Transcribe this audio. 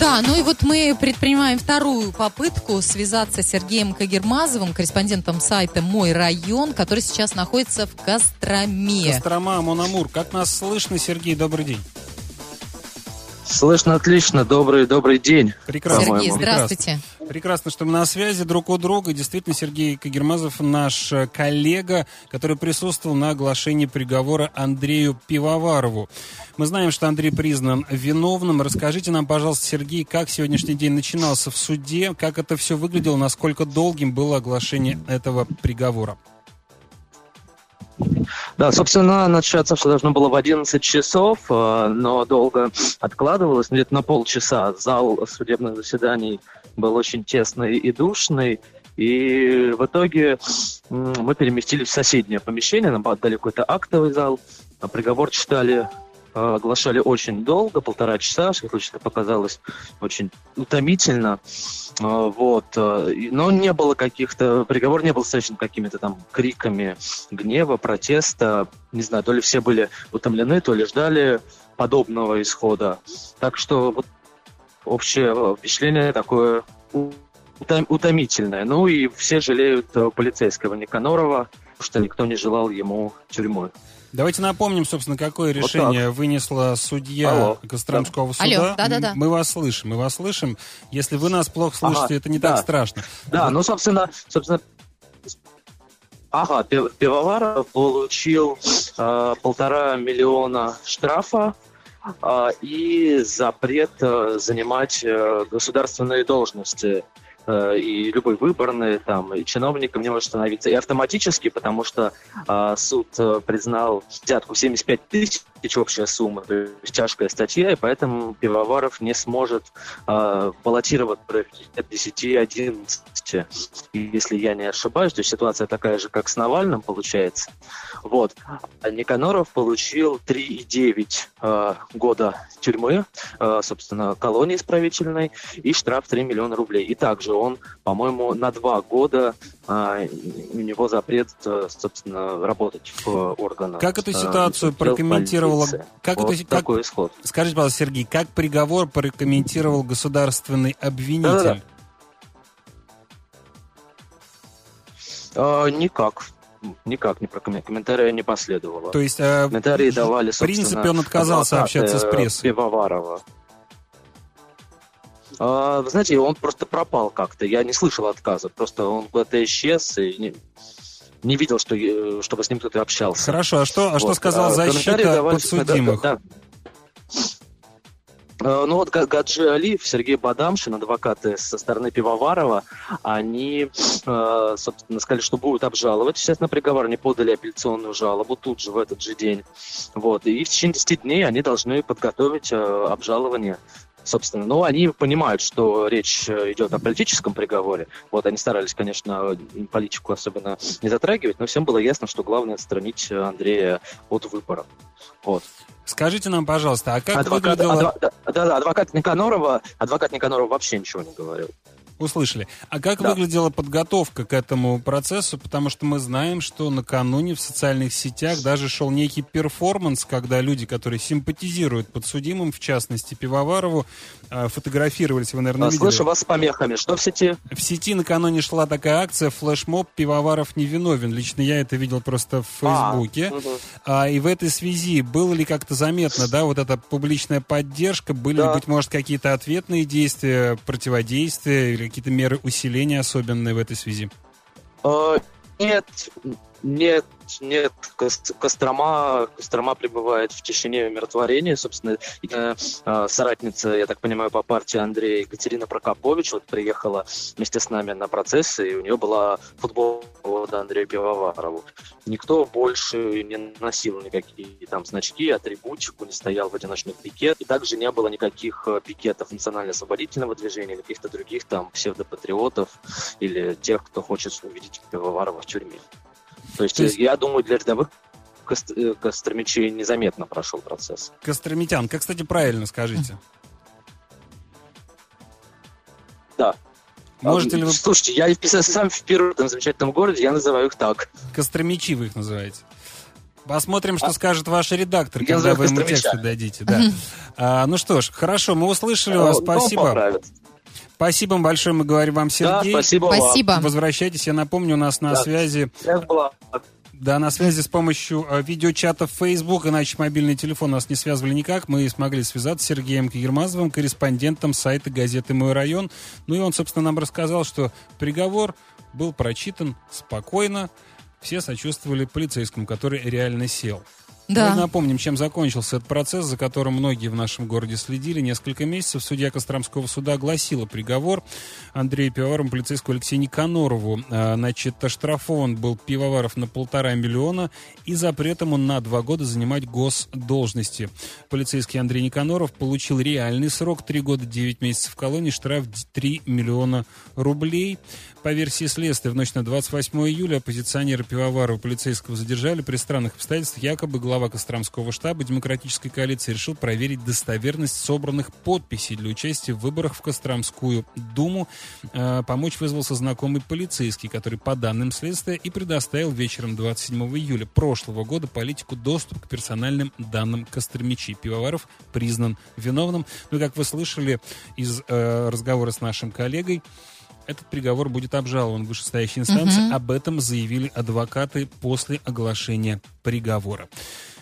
Да, ну и вот мы предпринимаем вторую попытку связаться с Сергеем Кагермазовым, корреспондентом сайта «Мой район», который сейчас находится в Костроме. Кострома, Монамур. Как нас слышно, Сергей? Добрый день. Слышно отлично. Добрый день. Прекрасно. Сергей, здравствуйте. Прекрасно, что мы на связи друг у друга. Действительно, Сергей Кагермазов наш коллега, который присутствовал на оглашении приговора Андрею Пивоварову. Мы знаем, что Андрей признан виновным. Расскажите нам, пожалуйста, Сергей, как сегодняшний день начинался в суде, как это все выглядело, насколько долгим было оглашение этого приговора? Да, собственно, начаться все должно было в 11 часов, но долго откладывалось, где-то на полчаса. Зал судебных заседаний был очень тесный и душный, и в итоге мы переместились в соседнее помещение, нам отдали какой-то актовый зал, приговор читали, оглашали очень долго, 1,5 часа, что показалось очень утомительно. Вот. Но не было приговор не был встречен какими-то там криками гнева, протеста. Не знаю, то ли все были утомлены, то ли ждали подобного исхода. Так что вот общее впечатление такое утомительное. Ну и все жалеют полицейского Никанорова, потому что никто не желал ему тюрьмы. Давайте напомним, собственно, какое решение вынесла судья Костромского суда. Алло, да. Мы вас слышим. Если вы нас плохо слышите, это не так страшно. Да, ну, собственно, Пивоваров получил 1,5 миллиона штрафа и запрет занимать государственные должности. И любой выборный, там, и чиновником не может становиться. И автоматически, потому что суд признал взятку 75 тысяч, общая сумма, то есть тяжкая статья, и поэтому Пивоваров не сможет баллотироваться в 10-11, если я не ошибаюсь. То есть ситуация такая же, как с Навальным, получается. Вот. А Никаноров получил 3,9 года тюрьмы, собственно, колонии исправительной, и штраф 3 миллиона рублей. И также он, по-моему, на 2 года у него запрет, собственно, работать в органах. Как эту ситуацию прокомментировала? Такой исход. Скажите, пожалуйста, Сергей, как приговор прокомментировал государственный обвинитель? Никак не комментария не последовало. То есть, комментарии давали, в принципе, он отказался общаться с прессой. Пивоварова. Вы знаете, он просто пропал как-то. Я не слышал отказа. Просто он куда-то исчез и не видел, чтобы с ним кто-то общался. Хорошо, а что сказала защита подсудимых? Да. Ну вот Гаджи Алиев, Сергей Бадамшин, адвокаты со стороны Пивоварова, они, собственно, сказали, что будут обжаловать, естественно, приговор. Они подали апелляционную жалобу тут же, в этот же день. Вот. И в течение 10 дней они должны подготовить обжалование. Собственно, но они понимают, что речь идет о политическом приговоре. Вот, они старались, конечно, политику особенно не затрагивать, но всем было ясно, что главное отстранить Андрея от выборов. Вот. Скажите нам, пожалуйста, а как выглядело... Адвокат Никанорова вообще ничего не говорил. Услышали. А как выглядела подготовка к этому процессу? Потому что мы знаем, что накануне в социальных сетях даже шел некий перформанс, когда люди, которые симпатизируют подсудимым, в частности Пивоварову, фотографировались. Вы, наверное, видели. Слышу вас с помехами. Что в сети? В сети накануне шла такая акция «Флешмоб. Пивоваров невиновен». Лично я это видел просто в Фейсбуке. И в этой связи было ли как-то заметно, вот эта публичная поддержка? Были ли, быть может, какие-то ответные действия, противодействия или какие-то меры усиления особенные в этой связи? Нет. Кострома пребывает в тишине и умиротворении. Собственно, соратница, я так понимаю, по партии Андрея, Екатерина Прокопович, приехала вместе с нами на процесс, и у нее была футболка Андрею Пивоварову. Никто больше не носил никакие там значки, атрибутику, не стоял в одиночных пикетах. И также не было никаких пикетов национально-освободительного движения или каких-то других там псевдопатриотов или тех, кто хочет увидеть Пивоварова в тюрьме. То есть, я думаю, для рядовых костромичей незаметно прошел процесс. Костромитян, как, кстати, правильно скажите? Да. Можете ли вы... Слушайте, я сам впервые в этом замечательном городе, я называю их так. Костромичи вы их называете? Посмотрим, что скажет ваш редактор, когда вы ему тексты дадите. Да. Ну что ж, хорошо, мы услышали вас, спасибо. Спасибо большое, мы говорим вам, Сергей. Да, спасибо вам. Возвращайтесь, я напомню, у нас на связи... Да, на связи с помощью видеочата в Facebook, иначе мобильный телефон нас не связывали никак. Мы смогли связаться с Сергеем Кагермазовым, корреспондентом сайта газеты «Мой район». Ну и он, собственно, нам рассказал, что приговор был прочитан спокойно. Все сочувствовали полицейскому, который реально сел. Да. Мы напомним, чем закончился этот процесс, за которым многие в нашем городе следили. Несколько месяцев судья Костромского суда огласила приговор Андрею Пивоварову, полицейскому Алексею Никанорову. Оштрафован был Пивоваров на 1,5 миллиона и запретом он на 2 года занимать госдолжности. Полицейский Андрей Никаноров получил реальный срок 3 года 9 месяцев в колонии, штраф 3 миллиона рублей. По версии следствия, в ночь на 28 июля оппозиционера Пивоварова полицейского задержали при странных обстоятельствах. Якобы глава Костромского штаба Демократической коалиции решил проверить достоверность собранных подписей для участия в выборах в Костромскую Думу. Помочь вызвался знакомый полицейский, который, по данным следствия, и предоставил вечером 27 июля прошлого года политику доступ к персональным данным костромичей. Пивоваров признан виновным. Ну, как вы слышали из разговора с нашим коллегой, этот приговор будет обжалован в вышестоящей инстанции. Об этом заявили адвокаты после оглашения приговора.